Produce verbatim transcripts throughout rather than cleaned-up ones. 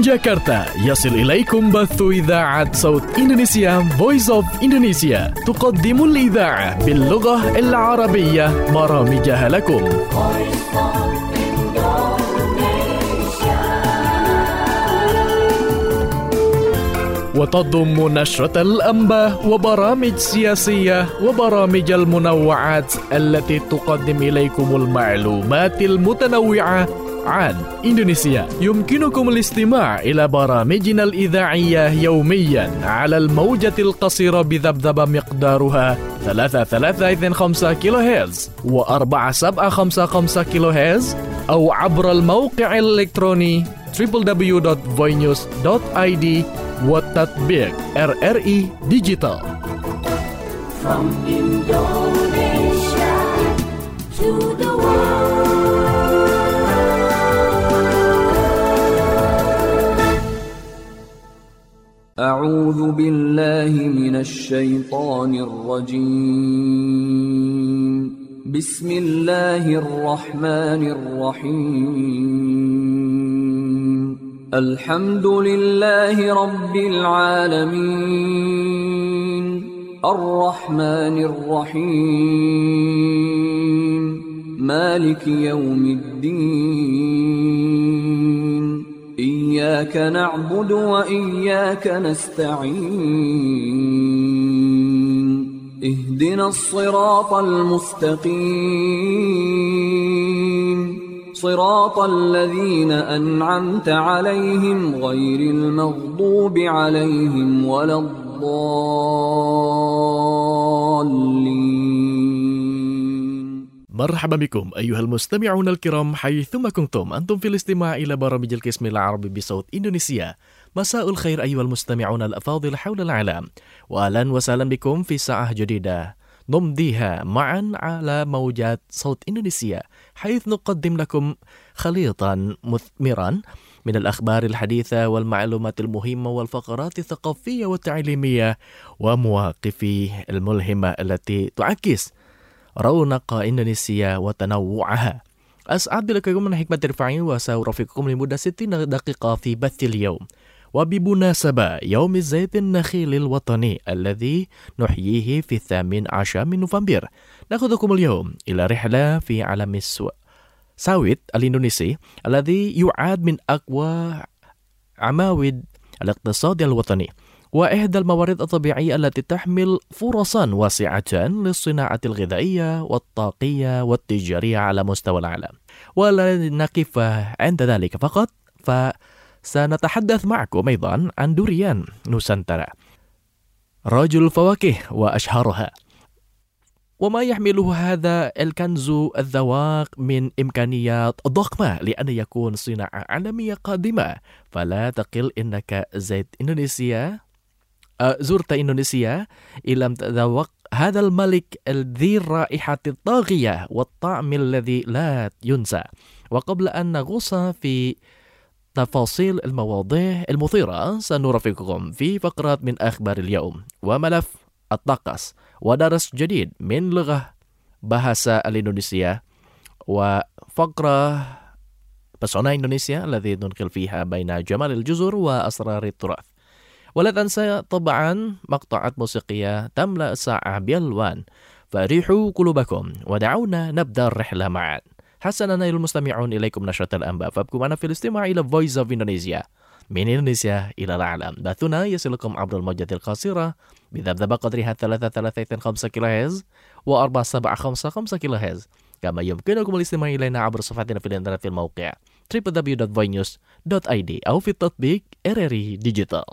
جاكرتا يصل إليكم بث إذاعة صوت إندونيسيا Voice of Indonesia تقدم الإذاعة باللغة العربية برامجها لكم. وتضم نشرة الأنباء وبرامج سياسية وبرامج المنوعات التي تقدم إليكم المعلومات المتنوعة عن إندونيسيا. يمكنكم الاستماع إلى برامجنا الإذاعية يوميا على الموجة القصيرة بذبذبة مقدارها ثلاثة ثلاثة اثنين خمسة كيلو هرتز وأربعة سبعة خمسة خمسة كيلو هرتز أو عبر الموقع الإلكتروني دبليو دبليو دبليو دوت فوي نيوز دوت آي دي والتطبيق آر آر إي Digital. From Indonesia to the world. أعوذ بالله من الشيطان الرجيم. بسم الله الرحمن الرحيم. الحمد لله رب العالمين الرحمن الرحيم مالك يوم الدين إياك نعبد وإياك نستعين اهدنا الصراط المستقيم صراط الذين أنعمت عليهم غير المغضوب عليهم ولا الضالين. مرحبا بكم أيها المستمعون الكرام حيثما كنتم أنتم في الاستماع إلى برامج القسم العربي بصوت إندونيسيا. مساء الخير أيها المستمعون الأفاضل حول العالم، وأهلا وسهلا بكم في ساعة جديدة نمضيها معا على موجات صوت إندونيسيا، حيث نقدم لكم خليطا مثمرا من الأخبار الحديثة والمعلومات المهمة والفقرات الثقافية والتعليمية ومواقف الملهمة التي تعكس رونق إندونيسيا وتنوعها. أسعد بلقائكم من حكمة رفاعي وسأرافقكم لمدة ستين دقيقة في بث اليوم، وبمناسبة يوم الزيت النخيل الوطني الذي نحييه في الثامن عشر من نوفمبر، نأخذكم اليوم إلى رحلة في عالم الساويت الإندونيسي الذي يعد من أقوى عواميد الاقتصاد الوطني، وإحدى الموارد الطبيعية التي تحمل فرصا واسعة للصناعة الغذائية والطاقية والتجارية على مستوى العالم. ولن نقف عند ذلك فقط، فسنتحدث معكم أيضا عن دوريان نوسانترا رجل الفواكه وأشهرها، وما يحمله هذا الكنز الذواق من إمكانيات ضخمة لأن يكون صناعة عالمية قادمة. فلا تقل إنك زيت إندونيسيا زرت إندونيسيا إن لم تذوق هذا الملك ذي الرائحة الطاغية والطعم الذي لا ينسى. وقبل أن نغوص في تفاصيل المواضيع المثيرة، سنرافقكم في فقرات من أخبار اليوم وملف الطقس ودرس جديد من لغة bahasa الإندونيسية وفقرة pesona إندونيسيا الذي ننقل فيها بين جمال الجزر وأسرار التراث. ولا تنسى طبعا مقطوعات موسيقية تملأ الساعة بألوان، فريحوا قلوبكم ودعونا نبدأ الرحلة معا. حسنا أيها المستمعون، إليكم نشرة الأنباء، فابقوا معنا في الاستماع إلى Voice of Indonesia من إندونيسيا إلى العالم. بثنا يصلكم عبر الموجة القصيرة بذبذبة قدرها ثلاثة ثلاثة اثنين خمسة كيلو هرتز وأربعة سبعة خمسة خمسة كيلو هرتز، كما يمكنكم الاستماع إلينا عبر صفحتنا في الإنترنت في الموقع دبليو دبليو دبليو دوت فوي نيوز دوت آي دي أو في التطبيق آر آر إي Digital.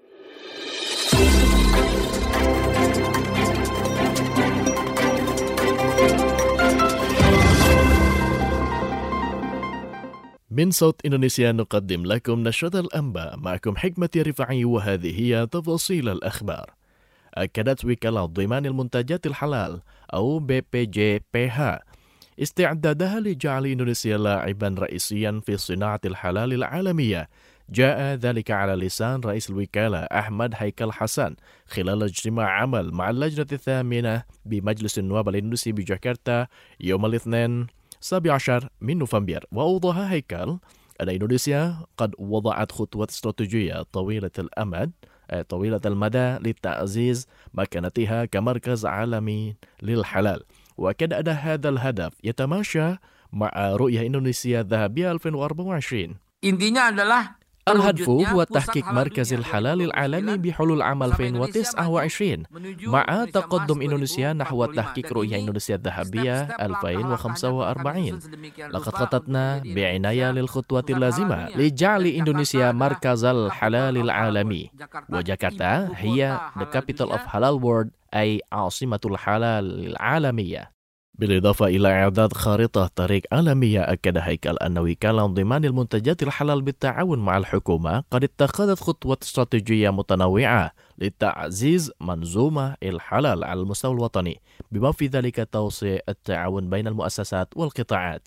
من صوت إندونيسيا نقدم لكم نشرة الأنباء، معكم حكمة رفاعي، وهذه هي تفاصيل الأخبار. أكدت وكالة ضمان المنتجات الحلال أو بي بي جي بي إتش استعدادها لجعل إندونيسيا لاعبا رئيسيا في صناعة الحلال العالمية. جاء ذلك على لسان رئيس الوكالة أحمد هيكل حسن خلال اجتماع عمل مع اللجنة الثامنة بمجلس النواب الإندونيسي بجاكرتا يوم الاثنين السابع عشر من نوفمبر. وأوضح هيكل أن إندونيسيا قد وضعت خطوات استراتيجية طويلة الأمد طويلة المدى لتعزيز مكانتها كمركز عالمي للحلال، وكاد أن هذا الهدف يتماشى مع رؤية إندونيسيا الذهبية ألفين وأربعة وعشرين. Intinya adalah الهدف هو تحقيق مركز الحلال العالمي بحلول عام ألفين وتسعة وعشرين مع تقدم إندونيسيا نحو تحقيق رؤية إندونيسيا الذهبية ألفين وخمسة وأربعين. لقد خططنا بعناية للخطوات اللازمة لجعل إندونيسيا مركز الحلال العالمي، وجاكرتا هي the capital of halal world أي عاصمة الحلال العالمية. بالإضافة إلى إعداد خارطة طريق عالمية، أكد هيكل أن وكالة ضمان المنتجات الحلال بالتعاون مع الحكومة قد اتخذت خطوات استراتيجية متنوعة لتعزيز منظومة الحلال على المستوى الوطني، بما في ذلك توسيع التعاون بين المؤسسات والقطاعات.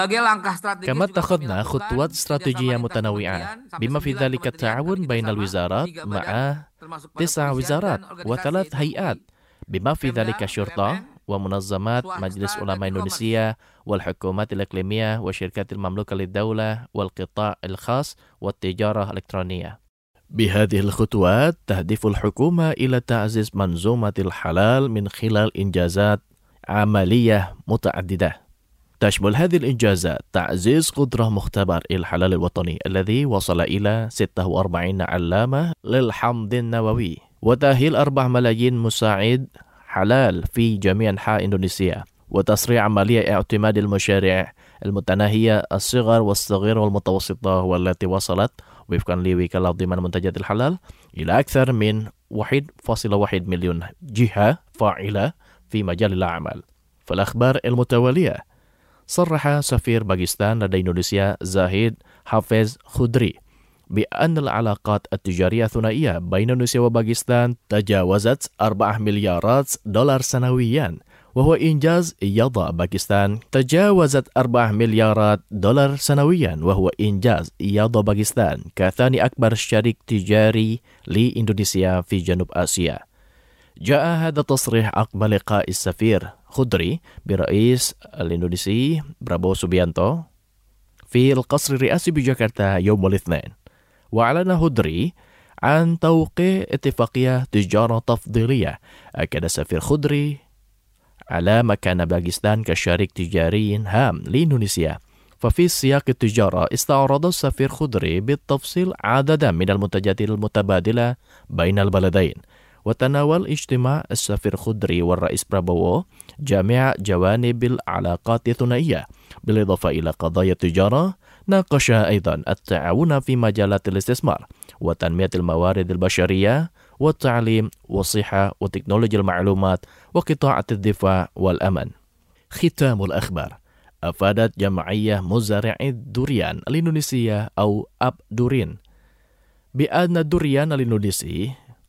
كما اتخذنا خطوات استراتيجية متنوعة بما في ذلك التعاون بين الوزارات مع تسع وزارات وثلاث هيئات، بما في ذلك الشرطة ومنظمات مجلس علماء إندونيسيا والحكومات الإقليمية والشركات المملوكة للدولة والقطاع الخاص والتجارة الإلكترونية. بهذه الخطوات تهدف الحكومة إلى تعزيز منظومة الحلال من خلال إنجازات عملية متعددة. تشمل هذه الإنجازات تعزيز قدرة مختبر الحلال الوطني الذي وصل إلى ستة وأربعين علامة للحمض النووي، وتأهيل أربعة ملايين مساعد حلال في جميع أنحاء إندونيسيا، وتسريع عملية اعتماد المشاريع المتناهية الصغر والصغيرة والمتوسطة، والتي وصلت وفقا لوكالة ضمان منتجات الحلال إلى أكثر من واحد فاصلة واحد مليون جهة فاعلة في مجال الأعمال. فالأخبار المتوالية، صرح سفير باكستان لدى إندونيسيا زاهد حافظ خضري بأن العلاقات التجارية الثنائية بين إندونيسيا وباكستان تجاوزت أربعة مليارات دولار سنويا، وهو إنجاز يضع باكستان تجاوزت أربعة مليارات دولار سنويا وهو إنجاز يضع باكستان كثاني أكبر شريك تجاري لإندونيسيا في جنوب آسيا. جاء هذا التصريح عقب لقاء السفير خضري برئيس الإندونيسي برابو سوبيانتو في القصر الرئاسي بجاكرتا يوم الاثنين. وأعلن هدري عن توقيع اتفاقية تجارة تفضيلية. أكد السفير خضري على مكان باكستان كشريك تجاري هام لإندونيسيا. ففي سياق التجارة استعرض السفير خضري بالتفصيل عددا من المنتجات المتبادلة بين البلدين، وتناول اجتماع السفير خضري والرئيس برابوو جميع جوانب العلاقات الثنائية. بالإضافة إلى قضايا التجارة، ناقش أيضا التعاون في مجالات الاستثمار وتنمية الموارد البشرية والتعليم والصحة وتكنولوجيا المعلومات وقطاع الدفاع والأمن. ختام الأخبار، أفادت جمعية مزارعي الدوريان الإندونيسية أو أبدورين بأن الدوريان الإندونيسي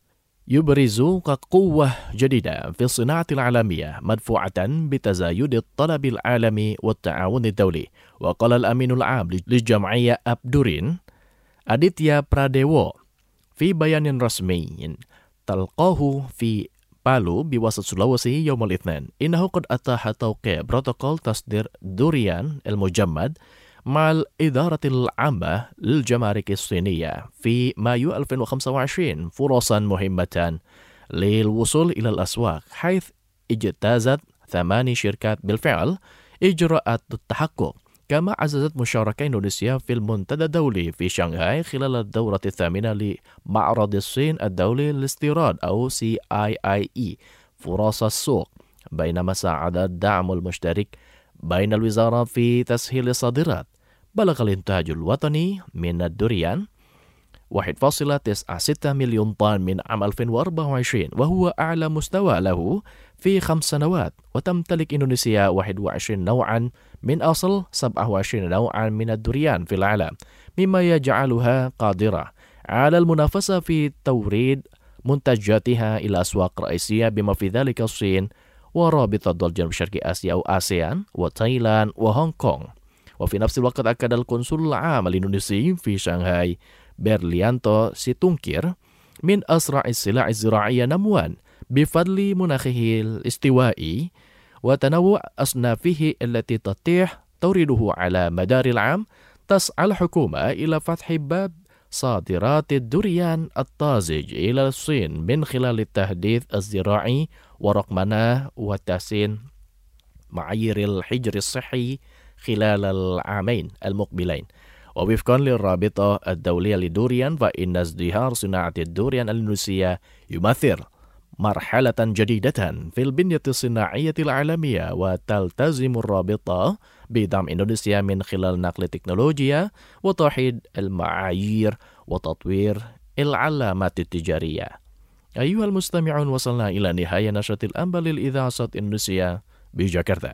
يبرز كقوة جديدة في الصناعة العالمية مدفوعة بتزايد الطلب العالمي والتعاون الدولي. وقال الأمين العام للجمعية أبدورين أديتيا براديو في بيان رسمي تلقاه في بالو بوسط سلوسي يوم الاثنين إنه قد أتاح توقيع بروتوكول تصدير دوريان المجمد مع الإدارة العامة للجمارك الصينية في مايو ألفين وخمسة وعشرين فرصا مهمة للوصول إلى الأسواق، حيث اجتازت ثماني شركات بالفعل إجراءات التحقق. كما عززت مشاركة إندونيسيا في المنتدى الدولي في شنغهاي خلال الدورة الثامنة لمعرض الصين الدولي للاستيراد أو سي آي آي إي فرص السوق، بينما ساعد الدعم المشترك بين الوزارات في تسهيل الصادرات. بلغ الإنتاج الوطني من الدوريان واحد فاصلة تسعة ستة مليون طن من عام ألفين وأربعة وعشرين، وهو أعلى مستوى له في خمس سنوات. وتمتلك إندونيسيا واحد وعشرين نوعا من أصل سبعة وعشرين نوعا من الدوريان في العالم، مما يجعلها قادرة على المنافسة في توريد منتجاتها إلى أسواق رئيسية بما في ذلك الصين ورابطة دول جنوب شرق آسيا أو آسيان وتايلاند وهونغ كونغ. وفي نفس الوقت أكد القنصل العام الإندونيسي في شنغهاي برليانتو سيتونكير من أسرع السلع الزراعية نمواً بفضل مناخه الاستوائي وتنوع أصنافه التي تتيح توريده على مدار العام، تسعى الحكومة إلى فتح باب صادرات الدريان الطازج إلى الصين من خلال التحديث الزراعي ورقمنة وتحسين معايير الحجر الصحي خلال العامين المقبلين. ووفقا للرابطة الدولية للدوريان، فإن ازدهار صناعة الدوريان الإندونيسية يمثل مرحلة جديدة في البنية الصناعية العالمية، وتلتزم الرابطة بدعم إندونيسيا من خلال نقل التكنولوجيا وتوحيد المعايير وتطوير العلامات التجارية. أيها المستمعون، وصلنا إلى نهاية نشرة الأنباء للإذاعة صوت إندونيسيا بجاكرتا.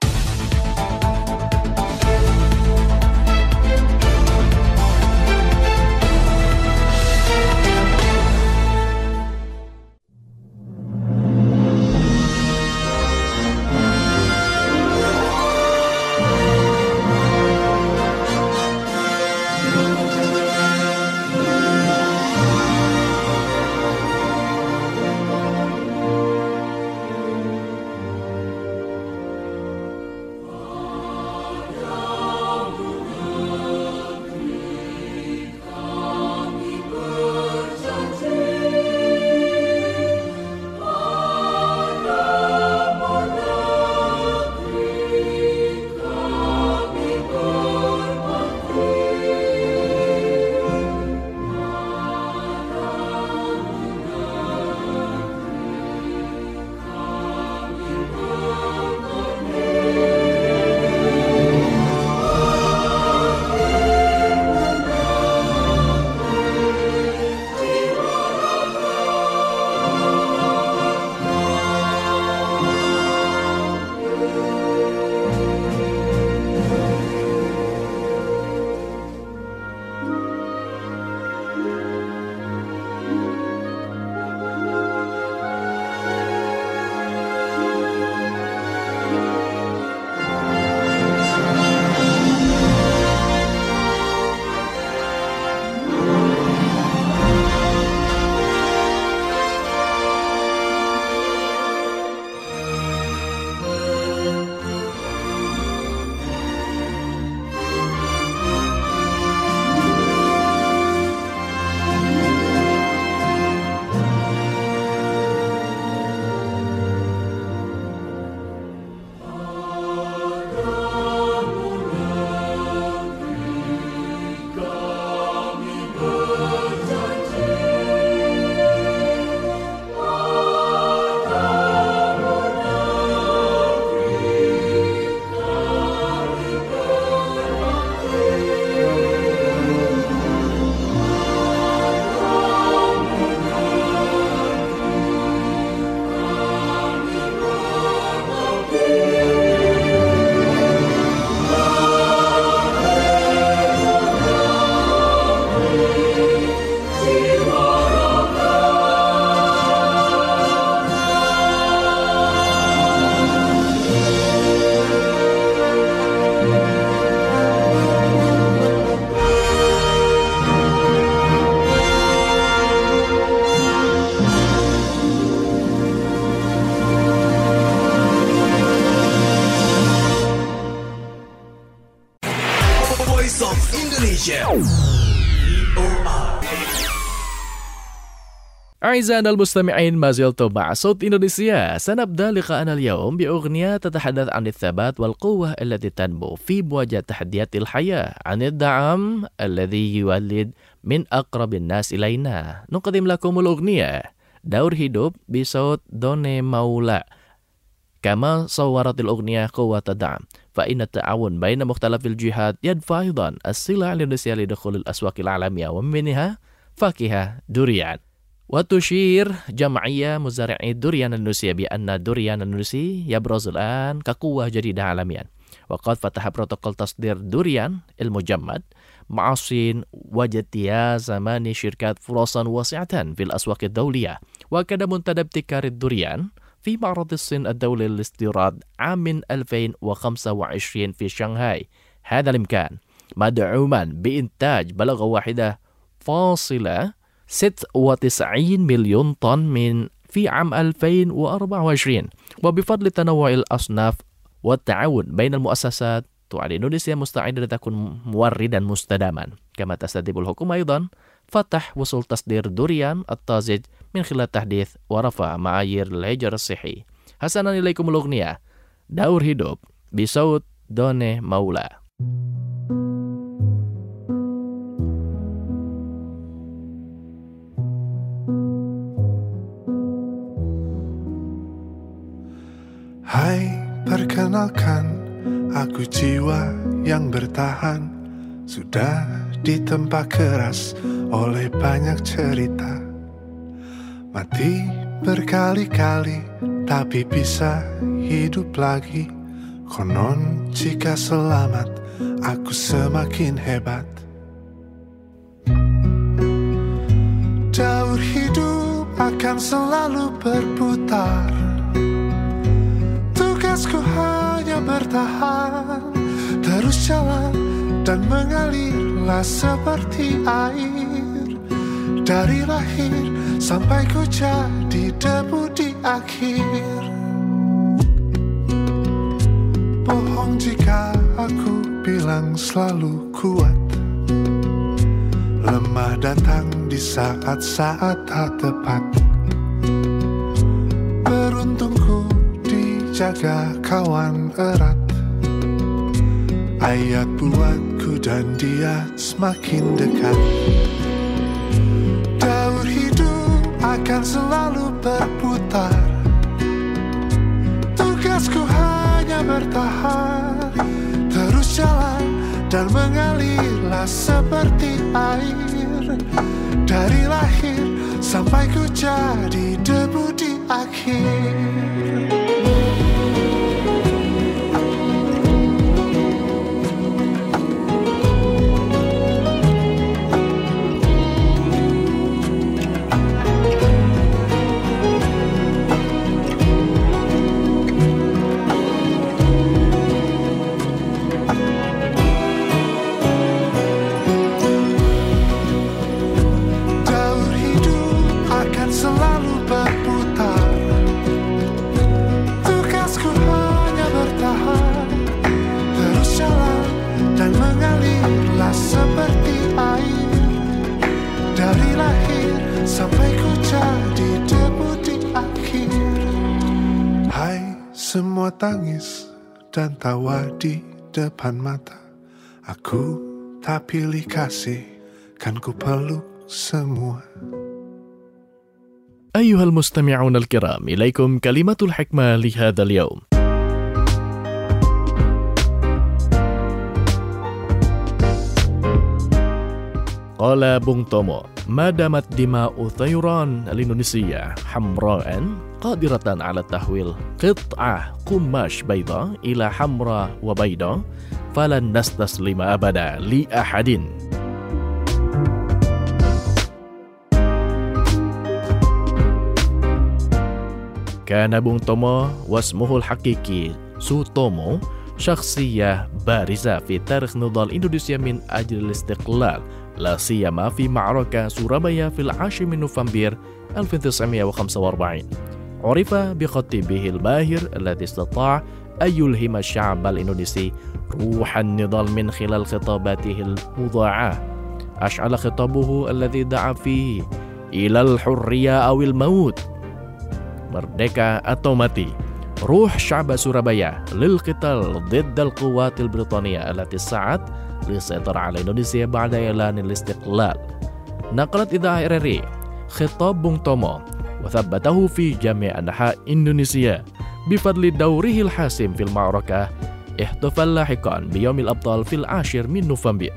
أعزائنا المستمعين، ما زلتم مع صوت إندونيسيا. سنبدأ لقاءنا اليوم بأغنية تتحدث عن الثبات والقوة التي تنمو في مواجهة تحديات الحياة، عن الدعم الذي يولد من أقرب الناس إلينا. نقدم لكم الأغنية دور هيدوب بصوت دوني مولا. كما صورت الأغنية قوة الدعم، فإن التعاون بين مختلف الجهات يدفع أيضا السلع الإندونيسية لدخول الأسواق العالمية، ومنها فاكهة دوريان. وتشير جمعية مزارعي الدوريان الإندونيسية بأن الدوريان الإندونيسي يبرز الآن كقوة جديدة عالميا، وقد فتح بروتوكول تصدير دوريان المجمد مع الصين، واجتياز ثماني شركات فرصا واسعة في الأسواق الدولية. وكان منتدى ابتكار الدوريان في معرض الصين الدولي للاستيراد عام ألفين وخمسة وعشرين في شنغهاي. هذا الإمكان مدعوما بإنتاج بلغ واحدة فاصلة ستة وتسعين مليون طن من في عام ألفين وأربعة وعشرين، وبفضل تنوع الأصناف والتعاون بين المؤسسات تعد إندونيسيا مستعدة لتكون موردا مستداما، كما تستتيب الحكومة أيضا فتح وصول تصدير دوريان الطازج من خلال تحديث ورفع معايير الهجر الصحي. حسنا إليكم الأغنية دور hidup بصوت دوني مولا. Hai, perkenalkan, aku jiwa yang bertahan, sudah ditempa keras oleh banyak cerita. Mati berkali-kali, tapi bisa hidup lagi. Konon jika selamat, aku semakin hebat. Daur hidup akan selalu berputar, tugasku hanya bertahan, terus jalan dan mengalirlah seperti air. Dari lahir sampai ku jadi debu di akhir. Bohong jika aku bilang selalu kuat, lemah datang di saat-saat tak tepat. Beruntungku jaga kawan erat, ayat buatku dan dia semakin dekat. Daur hidup akan selalu berputar, tugasku hanya bertahan, terus jalan dan mengalirlah seperti air. Dari lahir sampai ku jadi debu di akhir. Semua tangis dan tawa di depan mata, aku tak pilih kasih, kan ku peluk semua. أيها المستمعون الكرام، إليكم كلمة الحكمة لهذا اليوم. قال بونغ تومو: ما دامت دماء ثيران الإندونيسية حمراء قادرة على تحويل قطعة قماش بيضاء إلى حمراء وبيضاء فلن نستسلم أبدا لأحد. كان بونغ تومو واسمه الحقيقي سوتومو شخصية بارزة في تاريخ نضال إندونيسيا من أجل الاستقلال، لا سيما في معركة سورابايا في العاشر من نوفمبر ألف وتسعمائة وخمسة وأربعين. عرف بخطيبه الماهر الذي استطاع أن يلهم الشعب الإندونيسي روح النضال من خلال خطاباته المضاعة. أشعل خطابه الذي دعا فيه إلى الحرية أو الموت، مردeka atau mati، روح شعب سورابايا للقتال ضد القوات البريطانية التي سعت للسيطرة على إندونيسيا بعد إعلان الاستقلال. نقلت إذاعة إر إر إي خطاب بونغ تومو وثبته في جميع أنحاء إندونيسيا بفضل دوره الحاسم في المعركة. احتفل لاحقا بيوم الأبطال في العاشر من نوفمبر.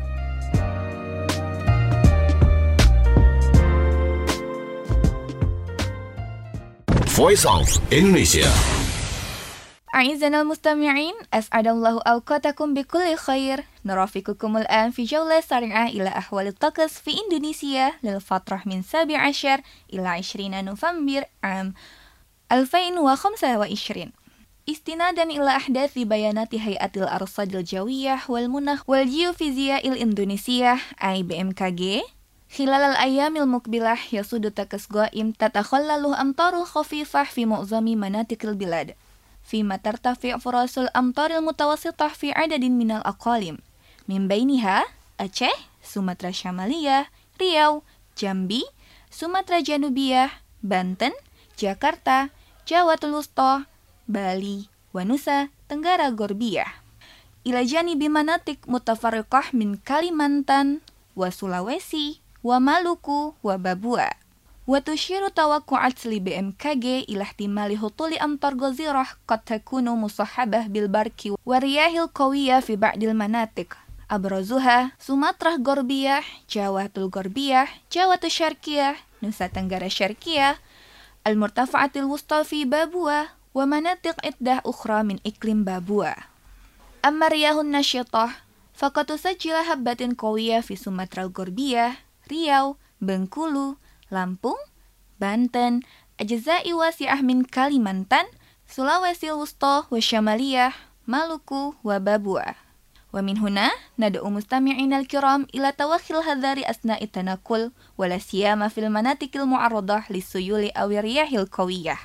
Voice of Indonesia. أعزائنا المستمعين، أسعد الله أوقاتكم بكل خير. نرافقكم الآن في جولة سريعة إلى أحوال الطقس في إندونيسيا للفترة من سابع عشر إلى عشرين نوفمبر عام ألفين وخمسة وعشرين، استنادا إلى أحداث بيانات هيئة الأرصاد الجوية والمناخ والجيوفيزياء الإندونيسية أي بي إم كي جي. خلال الأيام المقبلة يسود طقس غائم تتخلله أمطار خفيفة في معظم مناطق البلاد. فيما ترتفع فرص الأمطار المتوسطة في عدد من الأقاليم من بينها أتشه، سومترا الشمالية، ريau, Jambi, Sumatera Janubiyah, Banten, Jakarta, Jawa Wusta, Bali, Nusa Tenggara Gorbiyah. Ila janibi manatik mutafarriqah min Kalimantan, wa Sulawesi, wa Maluku, wa Babua. Wa tushiru tawaqqu'at li B M K G ila ihtimali hutuli amtar ghazirah qad takunu musahabah bil barki wa riyahil qawiyah fi ba'dil manatik. Abrazuha, Sumatera Gorbiyah, Jawa Gorbiyah, Jawa Syarqiyah, Nusa Tenggara Syarqiyah, Al-Murtafa'atil Wusta fi Babua, wa manatiq iddah ukhra min iklim Babua. Amma riyahun nasyitah, faqad tusajjila habbatin qawiyah fi Sumatera Gorbiyah, Riau, Bengkulu, Lampung, Banten, ajza'i wasi'ah min Kalimantan, Sulawesi Wusta wa Syamaliyah, Maluku wa Babua. ومن هنا ندعو مستمعينا الكرام إلى توخي الحذر أثناء التنقل ولا سيما في المناطق المعرضة للسيول أو الرياح القوية.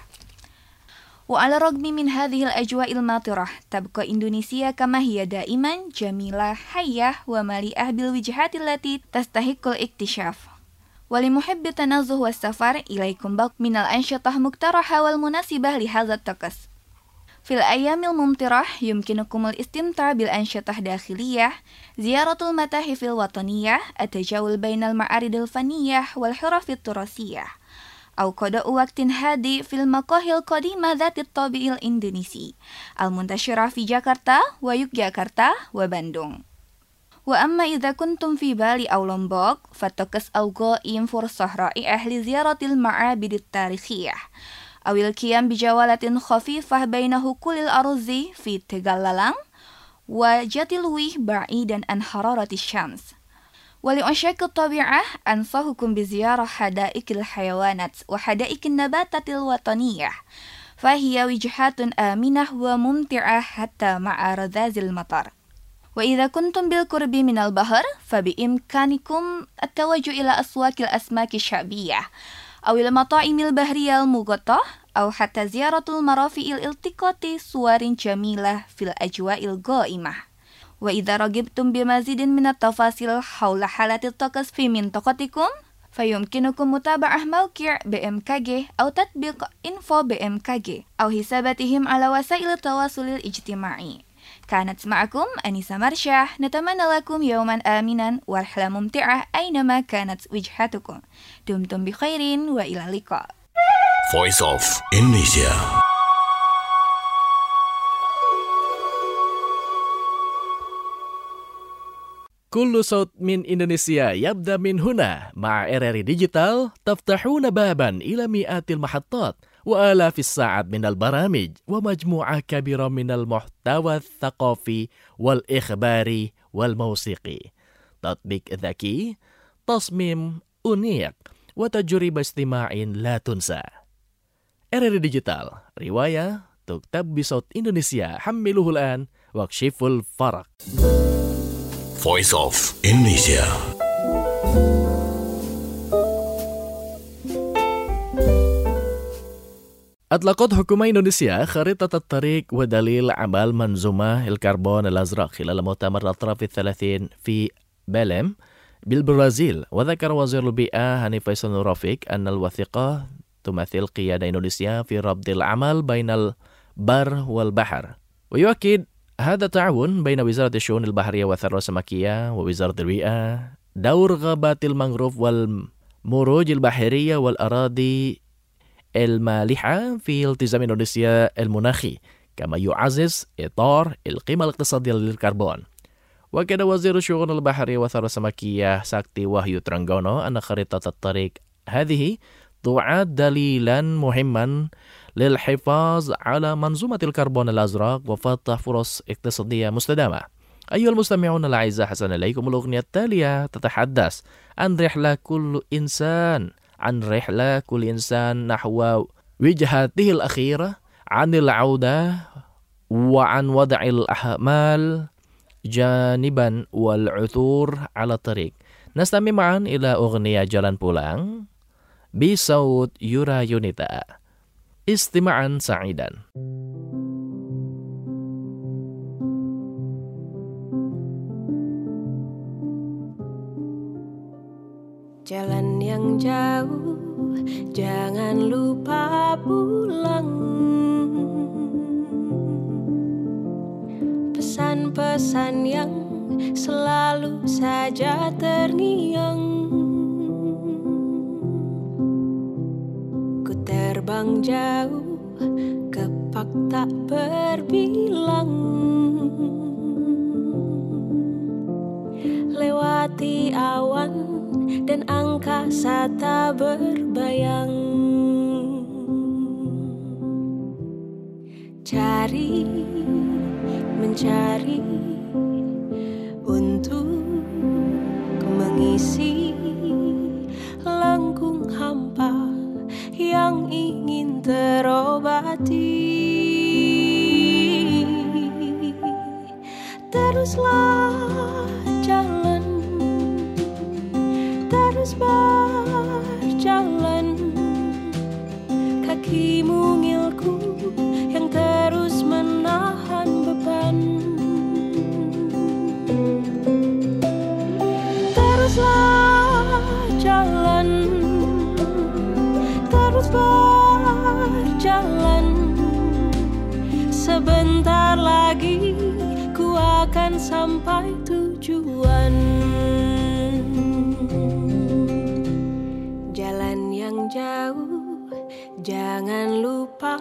وعلى الرغم من هذه الأجواء الماطرة تبقى إندونيسيا كما هي دائما جميلة حية ومليئة بالوجهات التي تستحق الاكتشاف. ولمحب التنزه والسفر إليكم باقي من الأنشطة المقترحة والمناسبة لهذا الطقس. في الأيام الممطرة يمكنكم الاستمتاع بالأنشطة الداخلية، زيارة المتاحف الوطنية، التجول بين المعارض الفنية والحرف التراثية، أو قضاء وقت هادئ في المقاهي القديمة ذات الطابع الإندونيسي المنتشرة في جاكرتا ويوغياكرتا وباندونغ. وأما إذا كنتم في بالي أو لومبوك فالطقس القائم فرصة رائعة لزيارة المعابد التاريخية أو القيام بجولة خفيفة بين هقول الأرز في تغالالانغ وجاتيلوي بعيدا عن حرارة الشمس. ولعشاق الطبيعة أنصحكم بزيارة حدائق الحيوانات وحدائق النباتات الوطنية، فهي وجهات آمنة وممتعة حتى مع رذاذ المطر. وإذا كنتم بالقرب من البحر فبإمكانكم التوجه إلى أسواق الأسماك الشعبية أو المطاعم البحرية المغطاة أو حتى زيارة المرافق الالتقاط صور جميلة في الأجواء الغائمة. وإذا رغبتم بمزيد من التفاصيل حول حالة الطقس في منطقتكم فيمكنكم متابعة موقع بي إم كي جي أو تطبيق إنفو بي إم كي جي أو حساباتهم على وسائل التواصل الاجتماعي. كانت معكم أنيسة مرشح، نتمنى لكم يوما آمنا ورحلة ممتعة أينما كانت وجهتكم. دمتم بخير وإلى اللقاء. Voice of Indonesia. كل صوت من إندونيسيا يبدأ من هنا. مع إر إر ديجيتال تفتحون بابا إلى مئات المحطات وآلاف الساعات من البرامج ومجموعة كبيرة من المحتوى الثقافي والإخباري والموسيقي. تطبيق ذكي، تصميم أنيق، وتجربة استماع لا تنسى. إر إر ديجيتال رواية تكتب بصوت إندونيسيا. حملوه الآن واكشفوا الفرق. Voice of Indonesia. أطلقت حكومة إندونيسيا خريطة الطريق ودليل أعمال منظومة الكربون الأزرق خلال مؤتمر الأطراف الثلاثين في بلم بالبرازيل. وذكر وزير البيئة هاني فيصل نورافيك أن الوثيقة تمثل قيادة إندونيسيا في ربط العمل بين البر والبحر. ويؤكد هذا التعاون بين وزارة الشؤون البحرية والثروة السمكية ووزارة البيئة دور غابات المانغروف والمروج البحرية والأراضي المالحة في التزام إندونيسيا المناخي، كما يعزز إطار القيمة الاقتصادية للكربون. وكان وزير الشؤون البحرية والثروة السمكية ساكتي واهيو ترانغونو أن خريطة الطريق هذه تعد دليلا مهما للحفاظ على منظومة الكربون الأزرق وفتح فرص اقتصادية مستدامة. أيها المستمعون الأعزاء، حسنا إليكم الأغنية التالية تتحدث عن رحلة كل إنسان عن رحلة كل إنسان نحو وجهته الأخيرة، عن العودة وعن وضع الأحمال جانبا والعثور على الطريق. نستمع معا إلى أغنية جالان pulang بصوت يورا يونيتا. استماعا سعيدا. yang jauh, jangan lupa pulang. Pesan-pesan yang selalu saja terngiang. Ku terbang jauh, kepak tak berbilang. Lewati awan dan angkasa tak berbayang. Cari, mencari untuk mengisi lengkung hampa yang ingin terobati. Teruslah jalan, terus berjalan, kaki mungilku yang terus menahan beban. Teruslah jalan, terus berjalan, sebentar lagi ku akan sampai tujuan. Jalan yang jauh, jangan lupa.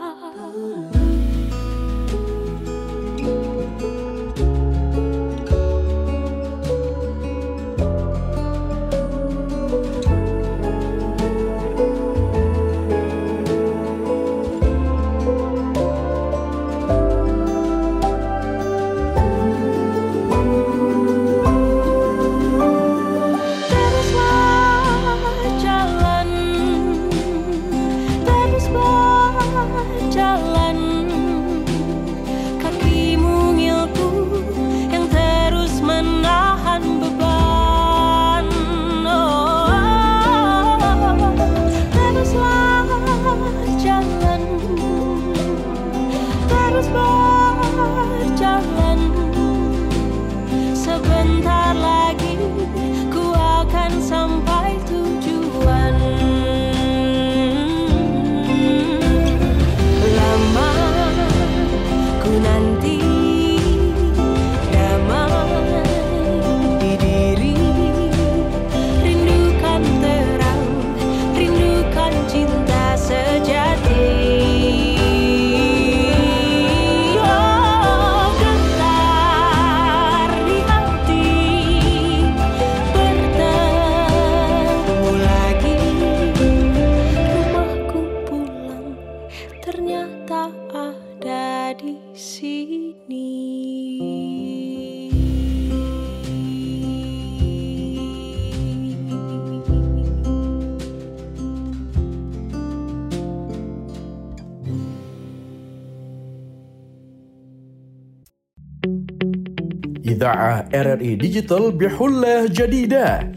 إذاعة آر آر إي ديجيتال بحلة جديدة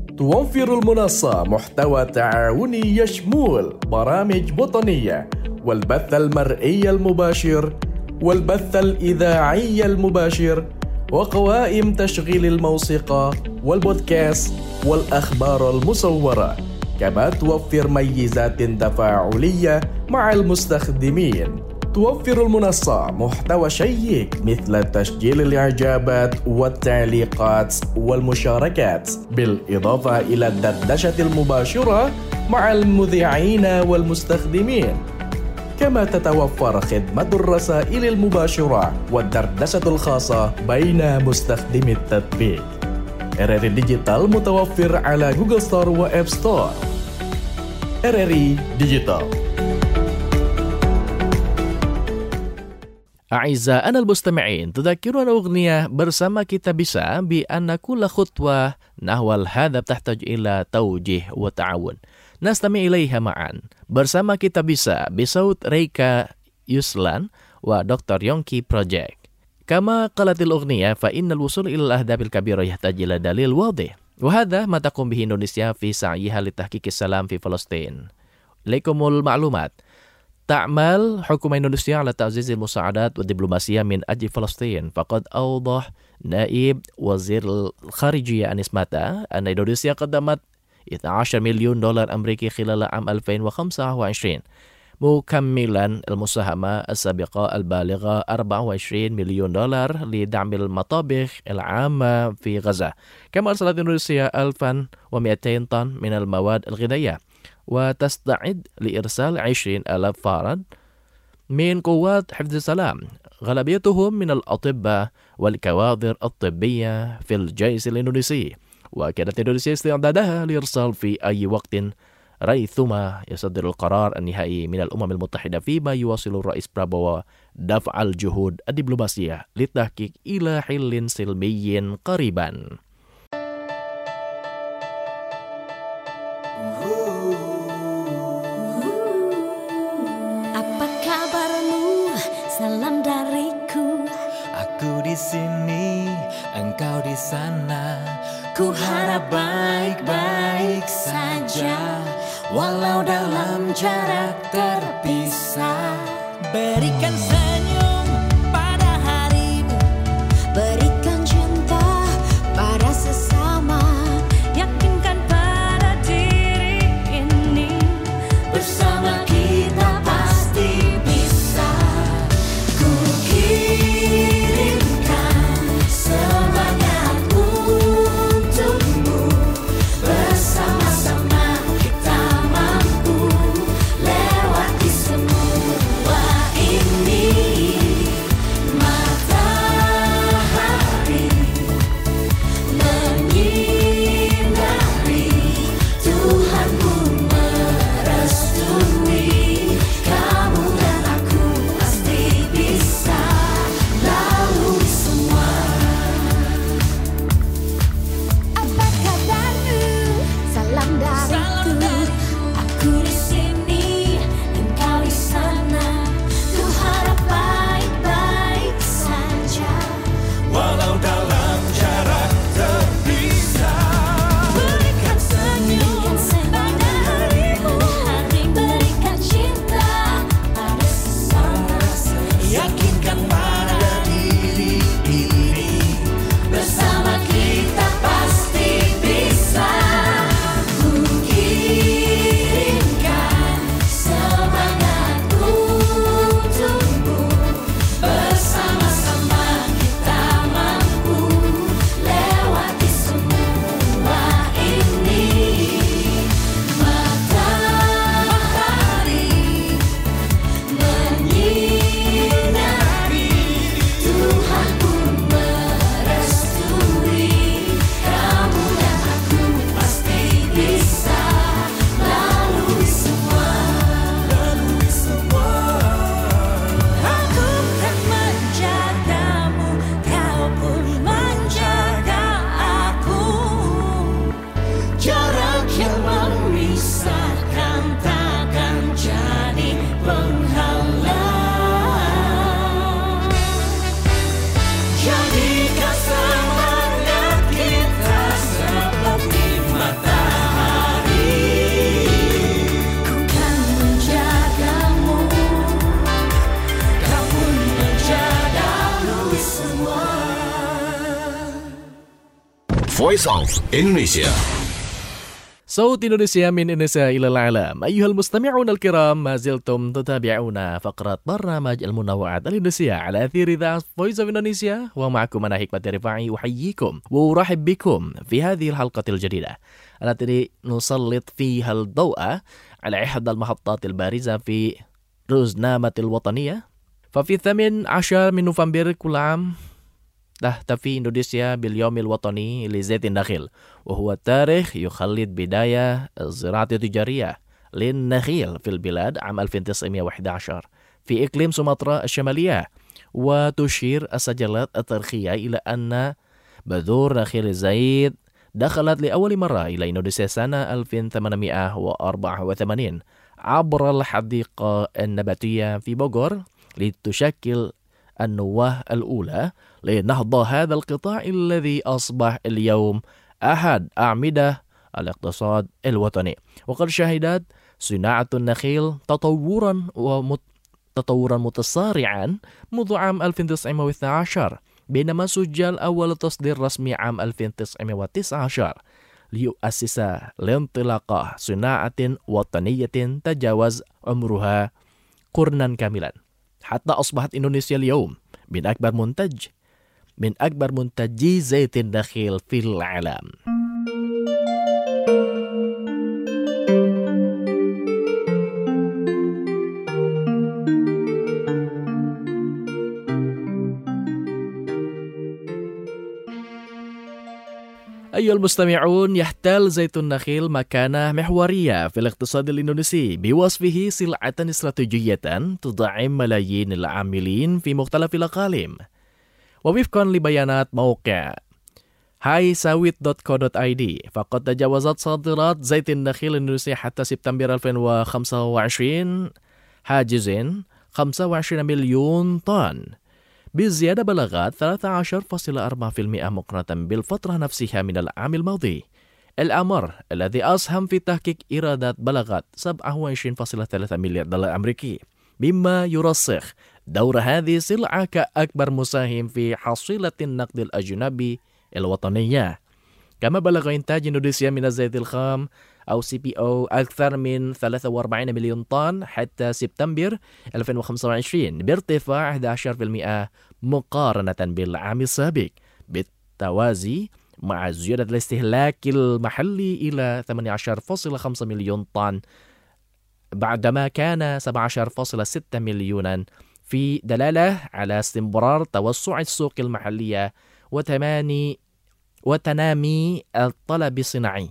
توفر المنصة محتوى تعاوني يشمل برامج وطنية والبث المرئي المباشر والبث الإذاعي المباشر وقوائم تشغيل الموسيقى والبودكاست والأخبار المصورة، كما توفر ميزات تفاعلية مع المستخدمين. توفر المنصة محتوى شيق مثل تسجيل الإعجابات والتعليقات والمشاركات، بالإضافة إلى الدردشة المباشرة مع المذيعين والمستخدمين. كما تتوفر خدمة الرسائل المباشرة والدردشة الخاصة بين مستخدمي التطبيق. آر آر إي ديجيتال متوفر على جوجل ستور وآب ستور. آر آر إي ديجيتال. أعزائنا المستمعين، تذكرون أغنية bersama kita bisa بأن كل خطوة نحو الهدف تحتاج إلى توجيه وتعاون نستمع إليها معا. bersama kita bisa بصوت ريكا يسلان ودكتور يونكي بروجيكت. كما قالت الأغنية فإن الوصول إلى الأهداف الكبيرة يحتاج إلى دليل واضح، وهذا ما تقوم به إندونيسيا في سعيها لتحقيق السلام في فلسطين. لكم المعلومات، تعمل حكومة إندونيسيا على تعزيز المساعدات والدبلوماسية من أجل فلسطين. فقد أوضح نائب وزير الخارجية أنيس ماتا أن إندونيسيا قدمت اثنا عشر مليون دولار أمريكي خلال عام ألفين وخمسة وعشرين، مكملا المساهمة السابقة البالغة أربعة وعشرين مليون دولار لدعم المطابخ العامة في غزة. كما أرسلت إندونيسيا ألفا ومئتين طن من المواد الغذائية، وتستعد لإرسال عشرين ألف فرد من قوات حفظ السلام، غالبيتهم من الأطباء والكوادر الطبية في الجيش الإندونيسي. وكانت إندونيسيا استعدادها لإرسال في أي وقت ريثما يصدر القرار النهائي من الأمم المتحدة، فيما يواصل الرئيس برابو دفع الجهود الدبلوماسية للتحقيق إلى حل سلمي قريبا. Apa kabarmu? Salam dariku. Aku di sini, engkau di sana. Ku harap baik-baik saja, walau dalam jarak terpisah. Berikan senyum pada harimu, Berikan cinta pada sesama. yakinkan pada diri ini, bersama kita pasti bisa. Ku kirimkan semangat untukmu, bersama-sama kita mampu lewati semua ini. Matahari menyinari, Tuhan pun merestui. Kamu dan aku pasti bisa lalui semua. Apa kabarmu? Salam dariku. Aku di sini, engkau di sana. Ku harap baik-baik saja. Walau dalam jarak terpisah. Berikan senyum pada harimu, Berikan cinta pada sesama. yakinkan pada diri ini, bersama kita pasti bisa. Ku kirimkan semangat untukmu, bersama-sama kita mampu lewati semua ini. Matahari menyinari, Tuhan pun merestui. Kamu dan aku pasti bisa lalui semua. Lalui semua. Aku kan menjagamu, kau pun menjaga aku. Jarak yang memisahkan takkan jadi penghalang. Jadikan semangat kita seperti matahari. Ku kan menjagamu, kau pun menjaga lalui semua. Voice of Indonesia. صوت إندونيسيا من إندونيسيا إلى العالم. أيها المستمعون الكرام، ما زلتم تتابعون فقرة برنامج المنوعات الإندونيسية على أثير إذاعة Voice of Indonesia، ومعكم أنا حكمة رفاعي أحييكم وأرحب بكم في هذه الحلقة الجديدة التي نسلط فيها الضوء على إحدى المحطات البارزة في روزنامة الوطنية. ففي الثامن عشر من نوفمبر كل عام تحتفي إندونيسيا باليوم الوطني لزيت النخيل، وهو التاريخ يخلد بداية الزراعة التجارية للنخيل في البلاد عام ألف وتسعمائة وأحد عشر في إقليم سومطرة الشمالية. وتشير السجلات التاريخية إلى أن بذور نخيل الزيت دخلت لأول مرة إلى إندونيسيا سنة ألف وثمانمائة وأربعة وثمانين عبر الحديقة النباتية في بوغور، لتشكل النواة الأولى لنهضة هذا القطاع الذي أصبح اليوم أحد أعمدة الاقتصاد الوطني. وقد شهدت صناعة النخيل تطورا ومت... تطورا متسارعا منذ عام ألف وتسعمائة واثني عشر، بينما سجل أول تصدير رسمي عام ألف وتسعمائة وتسعة عشر ليؤسس لانطلاقة صناعة وطنية تجاوز عمرها قرنا كاملا، حتى أصبحت إندونيسيا اليوم من أكبر منتج من أكبر منتجي زيت النخيل في العالم. أيها المستمعون، يحتل زيت النخيل مكانة محورية في الاقتصاد الإندونيسي بوصفه سلعة استراتيجية تدعم ملايين العاملين في مختلف الأقاليم. ووفقا لبيانات موقع هاي ساويت دوت كو دوت آي دي، فقد تجاوزت صادرات زيت النخيل الإندونيسية حتى سبتمبر ألفين وخمسة وعشرين حاجز خمسة وعشرين مليون طن، بزيادة بلغت ثلاثة عشر فاصلة أربعة بالمئة مقارنة بالفترة نفسها من العام الماضي. الأمر الذي أسهم في تحقيق إيرادات بلغت سبعة وعشرين فاصلة ثلاثة مليار دولار أمريكي، مما يرسخ دور هذه السلعة كأكبر مساهم في حصيلة النقد الأجنبي الوطنية. كما بلغ إنتاج إندونيسيا من الزيت الخام أو سي بي أو أكثر من ثلاثة وأربعين مليون طن حتى سبتمبر ألفين وخمسة وعشرين، بارتفاع أحد عشر بالمئة مقارنة بالعام السابق، بالتوازي مع زيادة الاستهلاك المحلي إلى ثمانية عشر فاصلة خمسة مليون طن بعدما كان سبعة عشر فاصلة ستة مليونا، في دلالة على استمرار توسع السوق المحلية وتماني وتنامي الطلب الصناعي.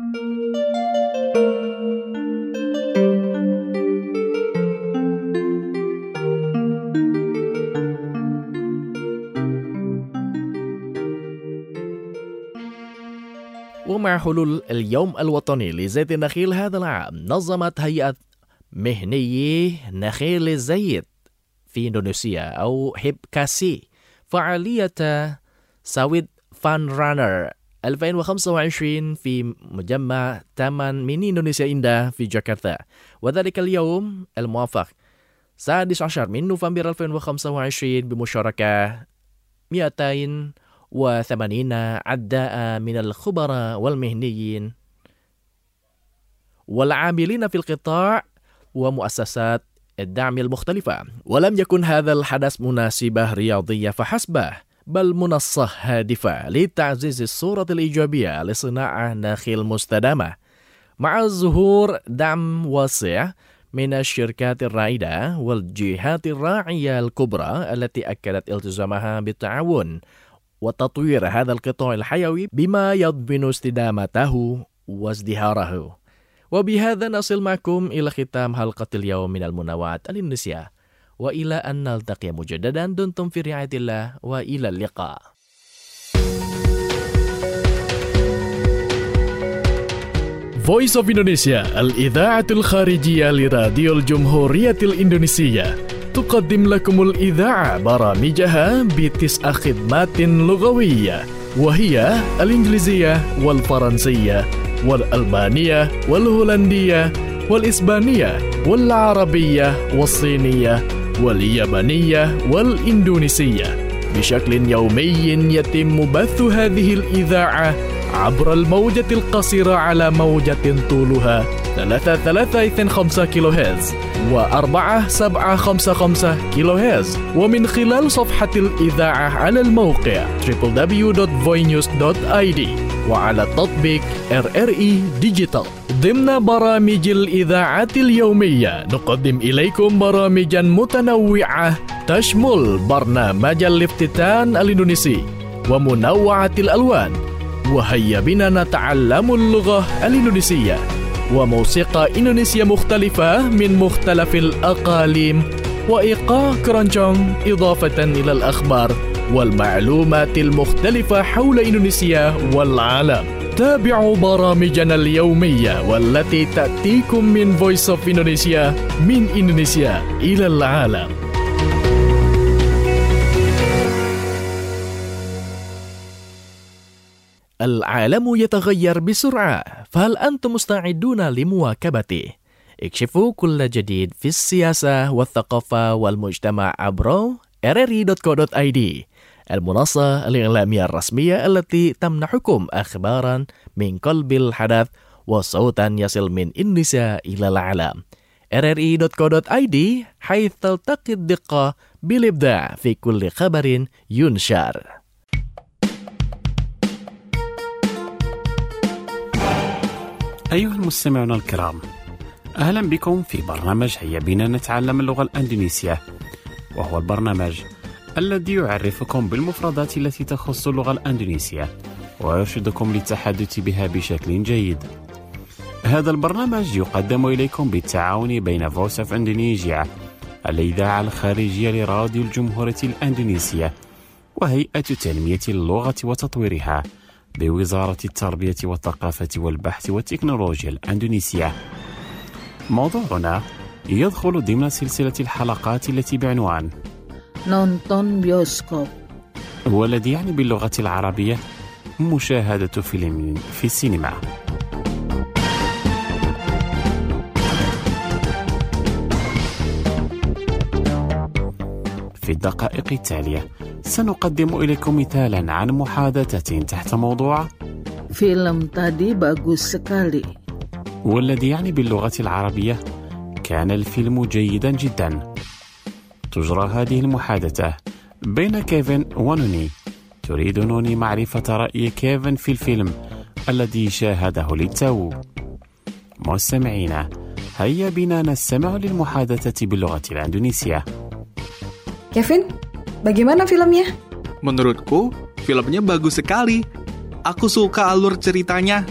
ومع حلول اليوم الوطني لزيت النخيل هذا العام، نظمت هيئة مهني نخيل الزيت في إندونيسيا أو هيبكاسي فعالية ساويت فان رانر ألفين وخمسة وعشرين في مجمع تامان ميني إندونيسيا إندا في جاكرتا، وذلك اليوم الموافق السادس عشر من نوفمبر ألفين وخمسة وعشرين بمشاركة مئتين وثمانين عداء من الخبراء والمهنيين والعاملين في القطاع ومؤسسات الدعم المختلفة. ولم يكن هذا الحدث مناسبة رياضية فحسب، بل منصة هادفة لتعزيز الصورة الإيجابية لصناعة نخيل مستدامة، مع ظهور دعم واسع من الشركات الرائدة والجهات الراعية الكبرى التي أكدت التزامها بالتعاون وتطوير هذا القطاع الحيوي بما يضمن استدامته وازدهاره. وبهذا نصل معكم إلى ختام حلقة اليوم من المنوعات الإندونيسية، وإلى أن نلتقي مجددا. دمتم في رعاية الله، وإلى اللقاء. Voice of Indonesia, الإذاعة الخارجية لراديو الجمهورية الإندونيسية، تقدم لكم الإذاعة برامجها بتسع خدمات لغوية، وهي الإنجليزية والفرنسية والألبانية والهولندية والإسبانية والعربية والصينية واليابانية والإندونيسية. بشكل يومي يتم بث هذه الإذاعة عبر الموجة القصيرة على موجة طولها ثلاثة ثلاثة اثنين خمسة كيلو هرتز وأربعة سبعة خمسة خمسة كيلو هرتز، ومن خلال صفحة الإذاعة على الموقع دبليو دبليو دبليو دوت فوي نيوز دوت آي دي وعلى تطبيق آر آر إي ديجيتال. ضمن برامج الإذاعة اليومية نقدم إليكم برامجا متنوعة تشمل برنامج الافتتان الإندونيسي ومنوعة الألوان، وهيا بنا نتعلم اللغة الإندونيسية، وموسيقى إندونيسية مختلفة من مختلف الأقاليم، وإيقاع كرانشونغ، إضافة إلى الأخبار والمعلومات المختلفة حول إندونيسيا والعالم. تابعوا برامجنا اليومية والتي تأتيكم من Voice of Indonesia، من إندونيسيا إلى العالم. العالم يتغير بسرعة، فهل أنتم مستعدون لمواكبته؟ اكشفوا كل جديد في السياسة والثقافة والمجتمع عبر آر آر إي دوت كو دوت آي دي. المنصة الإعلامية الرسمية التي تمنحكم أخبارا من قلب الحدث وصوتا يصل من إندونيسيا إلى العالم. آر آر إي دوت كو دوت آي دي حيث تلتقي الدقة بالإبداع في كل خبر ينشر. أيها المستمعون الكرام، أهلا بكم في برنامج هيا بنا نتعلم اللغة الأندونيسية، وهو البرنامج الذي يعرفكم بالمفردات التي تخص اللغة الأندونيسية ويرشدكم للتحدث بها بشكل جيد. هذا البرنامج يقدم إليكم بالتعاون بين Voice of Indonesia الإذاعة الخارجية لراديو الجمهورية الأندونيسية وهيئة تنمية اللغة وتطويرها بوزارة التربية والثقافة والبحث والتكنولوجيا الأندونيسية. موضوعنا يدخل ضمن سلسلة الحلقات التي بعنوان نونتون بيوسكوب، والذي يعني باللغة العربية مشاهدة فيلم في السينما. في الدقائق التالية سنقدم إليكم مثالا عن محادثة تحت موضوع فيلم tadi bagus sekali، والذي يعني باللغة العربية كان الفيلم جيدا جدا. تجرى هذه المحادثة بين كيفن ونوني. تريد نوني معرفة رأي كيفن في الفيلم الذي شاهده للتو. مستمعينا، هيا بنا نستمع للمحادثة باللغة الإندونيسية. Kevin, bagaimana filmnya? Menurutku, filmnya bagus sekali. Aku suka alur ceritanya.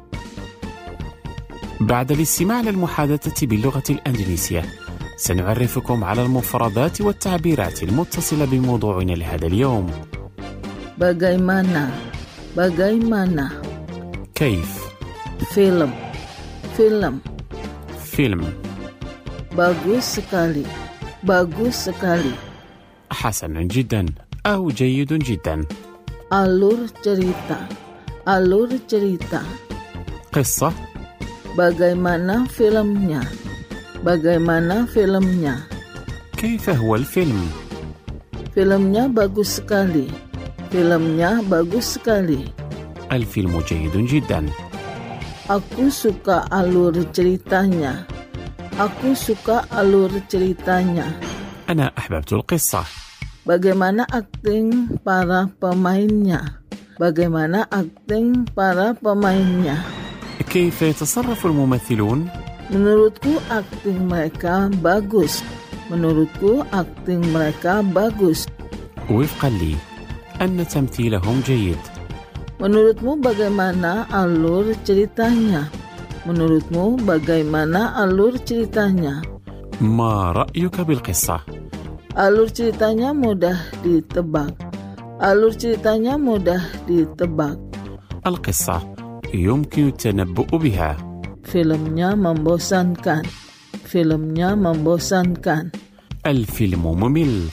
بعد الاستماع للمحادثة باللغة الإندونيسية سنعرفكم على المفردات والتعبيرات المتصلة بموضوعنا لهذا اليوم. Bagaimana, bagaimana. كيف. Film, film. فيلم. Bagus sekali, bagus sekali. حسن جدا أو جيد جدا. Alur cerita, alur cerita. قصة. Bagaimana filmnya, bagaimana filmnya. كيف هو الفيلم؟ Filmnya bagus sekali, filmnya bagus sekali. الفيلم جيد جدا. Aku suka alur ceritanya, aku suka alur ceritanya. أنا أحببت القصة. Bagaimana akting para pemainnya, bagaimana akting para pemainnya. كيف يتصرف الممثلون؟ Menurutku akting mereka bagus. Menurutku akting mereka bagus. وفقا لي أن تمثيلهم جيد. Menurutmu bagaimana alur ceritanya? Menurutmu bagaimana alur ceritanya? ما رأيك بالقصة؟ Alur ceritanya mudah ditebak. Alur ceritanya mudah ditebak. القصة يمكن التنبؤ بها. Filmnya membosankan. Filmnya membosankan. الفيلم ممل.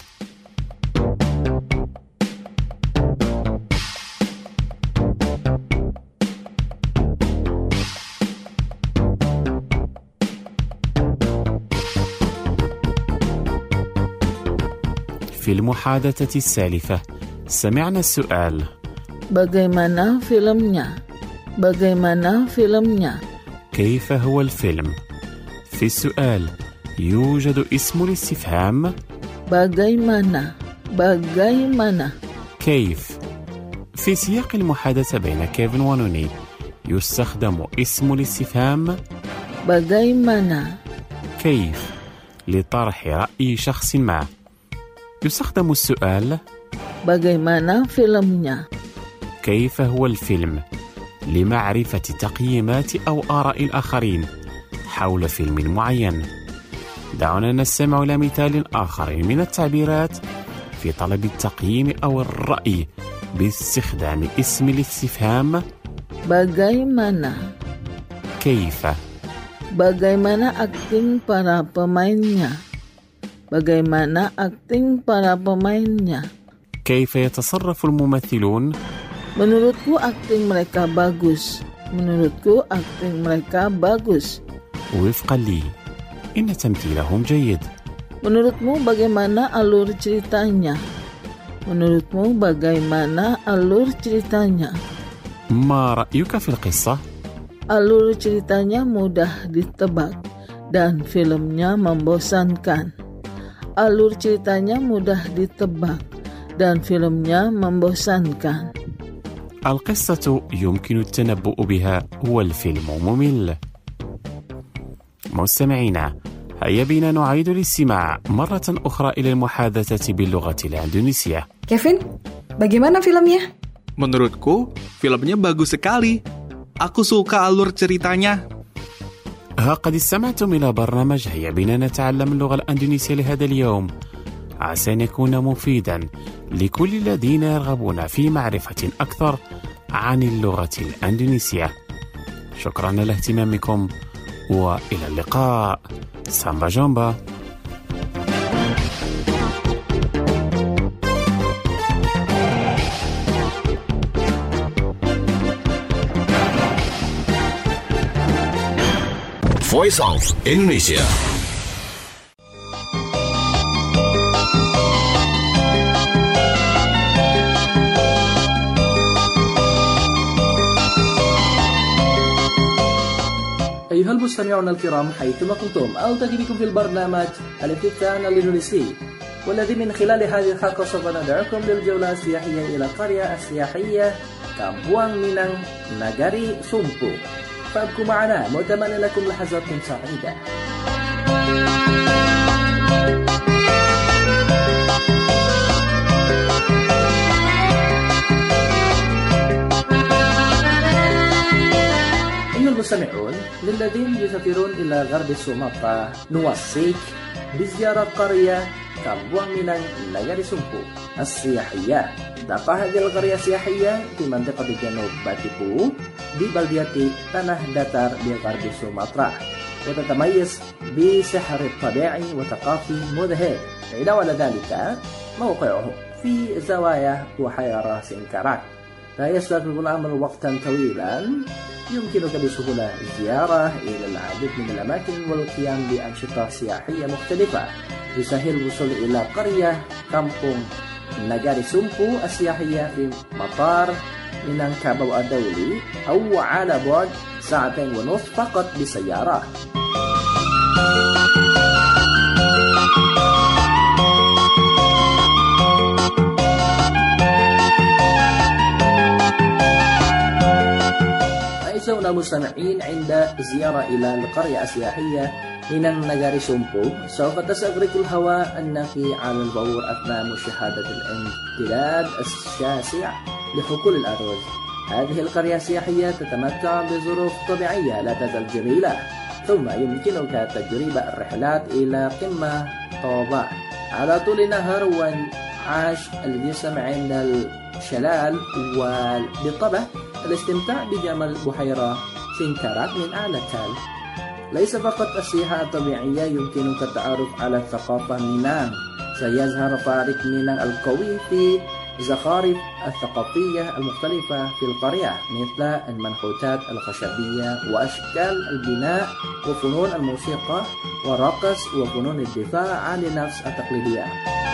في المحادثة السالفة سمعنا السؤال Bagaimana filmnya? Bagaimana filmnya? كيف هو الفيلم؟ في السؤال يوجد اسم الاستفهام Bagaimana? Bagaimana? كيف. في سياق المحادثة بين كيفن ونوني يستخدم اسم الاستفهام Bagaimana? كيف لطرح رأي شخص ما. يستخدم السؤال Bagaimana filmnya? كيف هو الفيلم لمعرفة تقييمات أو آراء الآخرين حول فيلم معين. دعونا نستمع إلى مثال آخر من التعبيرات في طلب التقييم أو الرأي باستخدام اسم الاستفهام Bagaimana? كيف. Bagaimana akting para pemainnya? Bagaimana akting para pemainnya? كيف يتصرف الممثلون؟ Menurutku akting mereka bagus. Menurutku akting mereka bagus. وفقا لي إن تمثيلهم جيد. Menurutmu bagaimana alur ceritanya? Menurutmu bagaimana alur ceritanya? ما رأيك في القصة؟ Alur ceritanya mudah ditebak dan filmnya membosankan. Alur ceritanya mudah ditebak dan filmnya membosankan. القصة يمكن التنبؤ بها والفيلم ممل. مستمعينا، هيا بنا نعيد الاستماع مرة أخرى إلى المحادثة باللغة الإندونيسية. Kevin, bagaimana filmnya? Menurutku, filmnya bagus sekali. Aku suka alur ceritanya. ها قد استمعتم إلى برنامج هيا بنا نتعلم اللغة الإندونيسية لهذا اليوم. عسى أن يكون مفيدا لكل الذين يرغبون في معرفة أكثر عن اللغة الإندونيسية. شكرا لاهتمامكم وإلى اللقاء. سامبا جامبا. Voice of Indonesia. أيها المستمعون الكرام حيثما كنتم ألتقي بكم في البرنامج الافتتان الإندونيسي، والذي من خلال هذه الحلقة سوف ندعوكم للجولة السياحية إلى القرية السياحية كامبوان مينang Nagari Sumpu. فابقوا معنا متمنى لكم لحظات سعيدة. أيها المستمعون، للذين يسافرون إلى غرب سومطرة نوصيك بزيارة قرية كامبوان مينang Nagari Sumpu السياحية. تقع هذه القرية السياحية في منطقة جنوب باتيبو ببلدية تنah datar di غرب سومطرة، وتتميز بسحر الطبيعي وثقافي مذهل. علاوة على ذلك موقعه في زوايا بحيرة سنكرات، لا يستغرق الأمر وقتا طويلا. يمكنك بسهولة الزيارة إلى العديد من الأماكن والقيام بأنشطة سياحية مختلفة. يسهل الوصول إلى قرية كامبونغ Nagari Sumpu السياحية في مطار مينانكابو الدولي أو على بعد ساعتين ونصف فقط بالسيارة. أعزائنا المستمعين، عند زيارة إلى القرية السياحية Minang Nagari Sumpu سوف تستغرق الهواء النقي على البور أثناء مشاهدة الامتداد الشاسع لحقول الأرز. هذه القرية السياحية تتمتع بظروف طبيعية لا تزال جميلة، ثم يمكنك تجربة الرحلات إلى قمة طوبا على طول نهر وانعاش الجسم عند الشلال، وبالطبع الاستمتاع بجمال بحيرة سنكرات من أعلى تل. ليس فقط السياحة الطبيعية، يمكنك التعرف على الثقافة مينang. سيظهر فارق مينang القوي في الزخارف الثقافية المختلفة في القرية، مثل المنحوتات الخشبية وأشكال البناء وفنون الموسيقى والرقص وفنون الدفاع عن النفس التقليدية.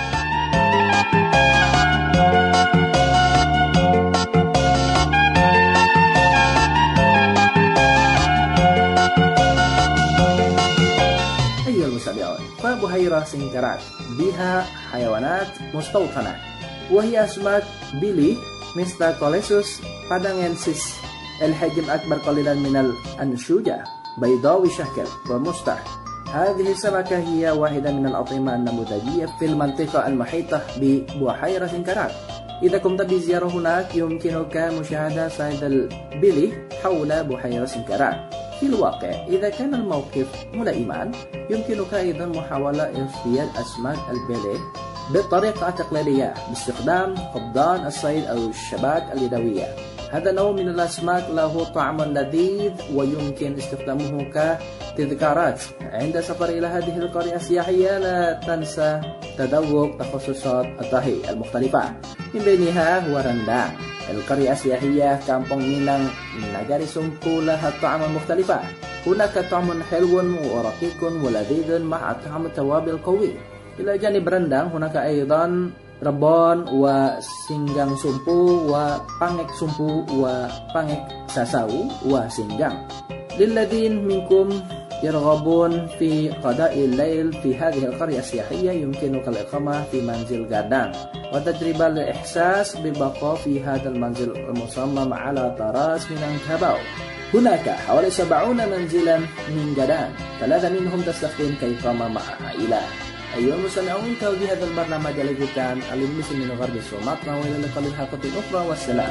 فبحيرة سنكرات بها حيوانات مستوطنة، وهي أسماك بيلي مثل كوليسوس بادانغensis الحجم أكبر قليلا من الأنشوجة، بيضاوي شكل ومستح. هذه السمكة هي واحدة من الأطعمة النموذجية في المنطقة المحيطة ببحيرة سنكرات. إذا قمت بزيارة هناك يمكنك مشاهدة صيد البيلي حول بحيرة سنكرات. في الواقع إذا كان الموقف ملائما يمكنك أيضا محاولة اصطياد أسماك البيلي بالطريقة التقليدية باستخدام قبضان الصيد أو الشباك اليدوية. هذا النوع من الأسماك له طعم لذيذ ويمكن استخدامه كتذكارات عند سفر إلى هذه القرية السياحية. لا تنسى تذوق تخصصات الطهي المختلفة، من بينها هو رندang. القرية السياحية كامبونغ مينang Nagari Sumpu لها طعم مختلفة. هناك طعم حلو ورقيق ولذيذ مع طعم توابل قوي. إلى جانب رندang هناك أيضا rebon wa singgang sumpu wa pangek sumpu wa pangek sasau wa singgang. Lilladhin minkum يرغبون في قضاء الليل في هذه القرية السياحية يمكنك الإقامة في منزل غادان وتجربة للإحساس بالبقاء في هذا المنزل المصمم على طراز مينانكاباو. هناك حوالي سبعون منزلا من غادان، ثلاثة منهم تستخدم كإقامة مع عائلة. أيها المستمعون، انتهوا بهذا البرنامج الإذاعي الإنجليزي من غرب سومطرة، وإلى اللقاء الحلقة الأخرى والسلام.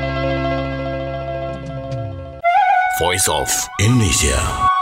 Voice of Indonesia.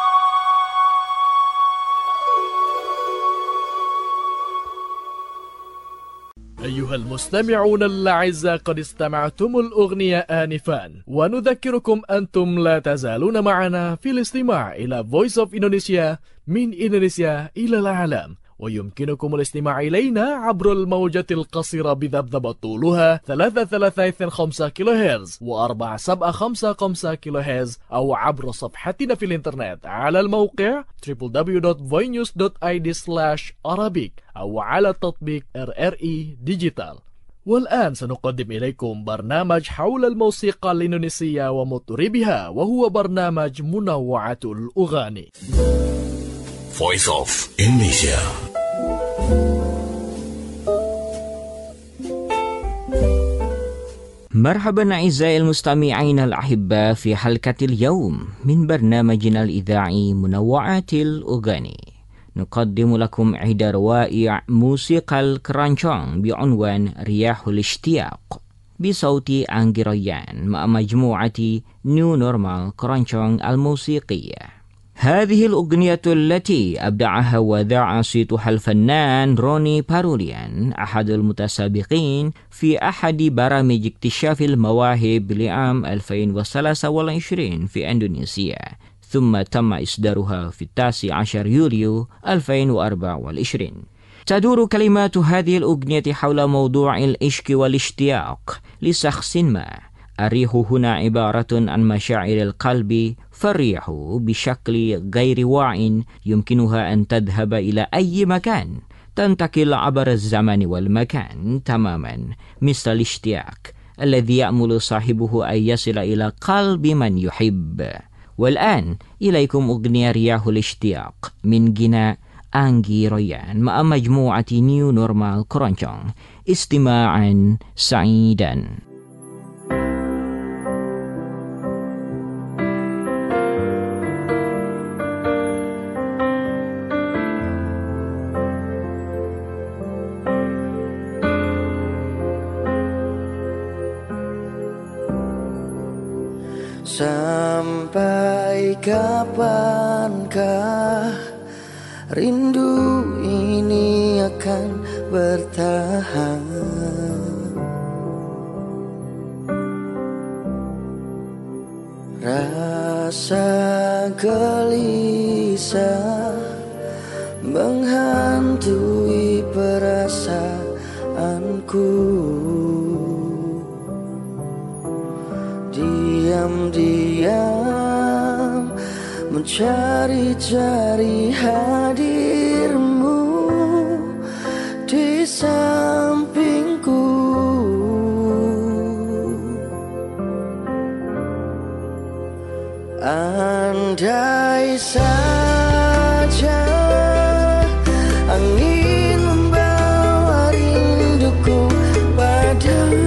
أيها المستمعون الأعزاء، قد استمعتم الأغنية آنفا، ونذكركم أنتم لا تزالون معنا في الاستماع إلى Voice of Indonesia من إندونيسيا إلى العالم. ويمكنكم الاستماع إلينا عبر الموجة القصيرة بذبذبة طولها ثلاثة ثلاثة اثنين خمسة كيلو هرتز وأربعة سبعة خمسة خمسة كيلو هرتز، أو عبر صفحتنا في الإنترنت على الموقع دبليو دبليو دبليو دوت voinews دوت آي دي سلاش arabic أو على تطبيق آر آر إي ديجيتال. والآن سنقدم إليكم برنامج حول الموسيقى الإندونيسية ومطربها، وهو برنامج منوعة الأغاني. Voice of Indonesia. مرحبا أعزائي المستمعين الأحباء في حلقة اليوم من برنامجنا الإذاعي منوعات الأغاني. نقدم لكم إحدى روائع موسيقى الكرانشونغ بعنوان رياح الاشتياق بصوت أنغي ريان مع مجموعة نيو نورمال كرانشونغ الموسيقية. هذه الأغنية التي أبدعها وذاع صيتها الفنان روني باروليان، أحد المتسابقين في أحد برامج اكتشاف المواهب لعام ألفين وثلاثة وعشرين في إندونيسيا، ثم تم إصدارها في التاسع عشر يوليو ألفين وأربعة وعشرين. تدور كلمات هذه الأغنية حول موضوع العشق والاشتياق لشخص ما. الريح هنا عبارة عن مشاعر القلب، فالريح بشكل غير واع يمكنها أن تذهب إلى أي مكان، تنتقل عبر الزمن والمكان تماما، مثل الاشتياق الذي يأمل صاحبه أن يصل إلى قلب من يحب. والآن إليكم أغنية رياح الاشتياق من غناء أنغي ريان مع مجموعة نيو نورمال كرانشونغ. استماعا سعيدا. Sampai kapankah rindu ini akan bertahan? Rasa gelisah menghantui perasaanku. Diam-diam mencari-cari hadirmu di sampingku. Andai saja angin membawa rinduku padamu.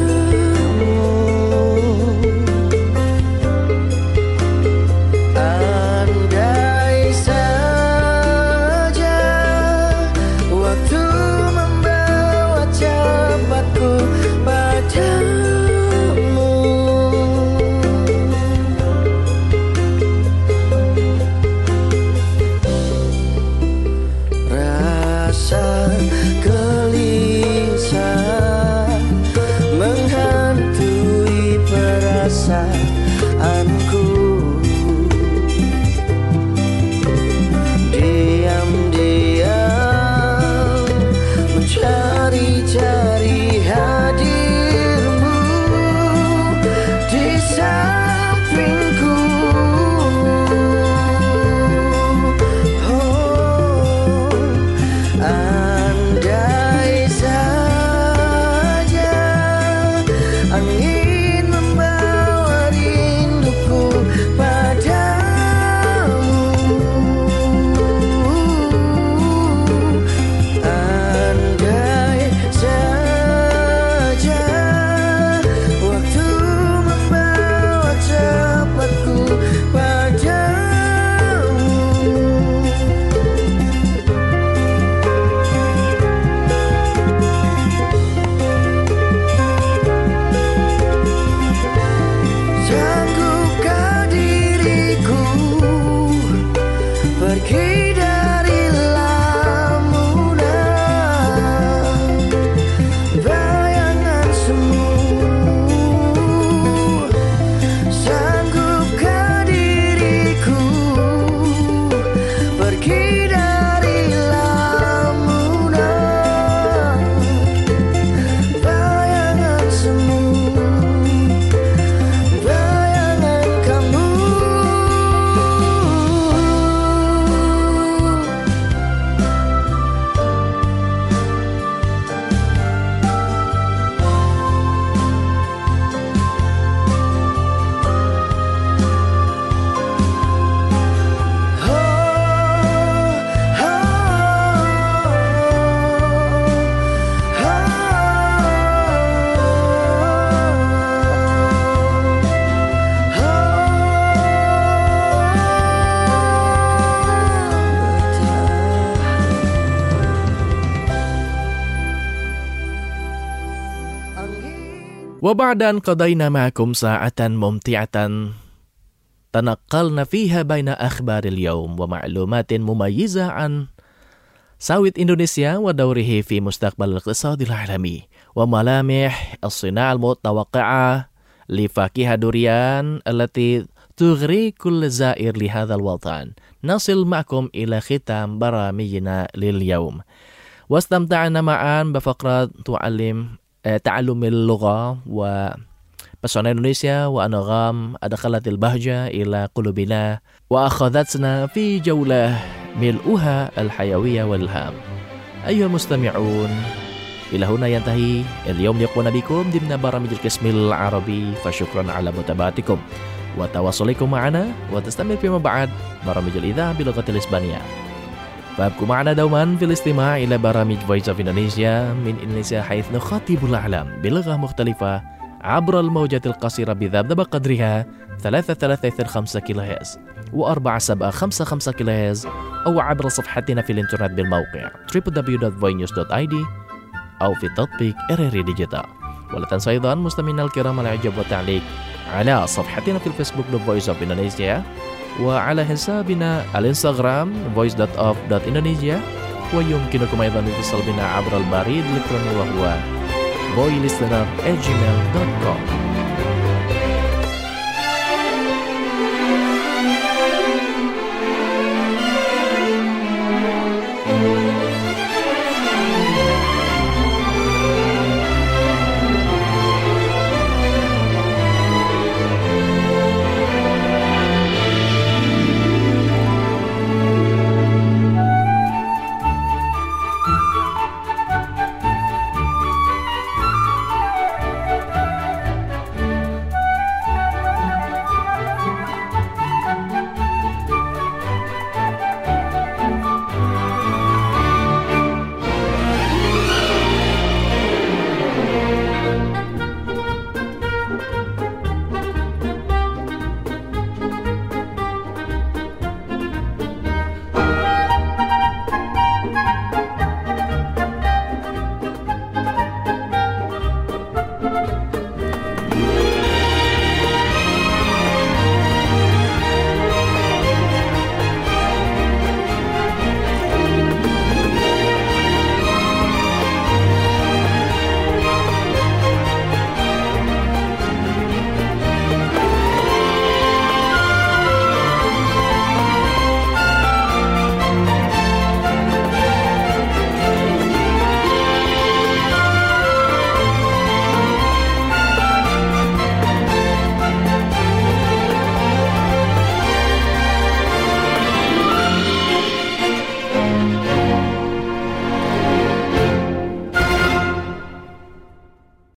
وبعد أن قضينا معكم ساعة ممتعة تنقلنا فيها بين أخبار اليوم ومعلومات مميزة عن ساوية إندونيسيا ودوره في مستقبل الاقتصاد العالمي وملامح الصناعة المتوقعة لفاكهة دوريان التي تغري كل زائر لهذا الوطن. نصل معكم إلى ختام برامجنا لليوم، واستمتعنا معا بفقرة تعلم تعلم اللغة وبسونا إندونيسيا وأنغام أدخلت البهجة إلى قلوبنا وأخذتنا في جولة ملؤها الحيوية والإلهام. أيها المستمعون، إلى هنا ينتهي اليوم لقاءنا بكم ضمن برامج القسم العربي، فشكرا على متابعتكم وتواصلكم معنا، وتستمر فيما بعد برامج الإذاعة بلغة الإسبانية. فابقوا معنا دوما في الاستماع إلى برامج Voice of Indonesia من إندونيسيا، حيث نخاطب العالم بلغة مختلفة عبر الموجات القصيرة بذبذب قدرها ثلاثة ثلاثة خمسة كيلو هرتز وأربعة سبعة خمسة خمسة كيلو هرتز، أو عبر صفحتنا في الإنترنت بالموقع دبليو دبليو دبليو دوت voice news دوت آي دي أو في تطبيق إر إر ديجيتال. ولا تنسوا أيضا مستمعينا الكرام الإعجاب والتعليق على صفحتنا في الفيسبوك Voice of Indonesia، وعلى حسابنا الانستغرام voice دوت اوف دوت indonesia، ويمكنكم أيضا الاتصال بنا عبر البريد الإلكتروني وهو voicelistener at gmail دوت كوم.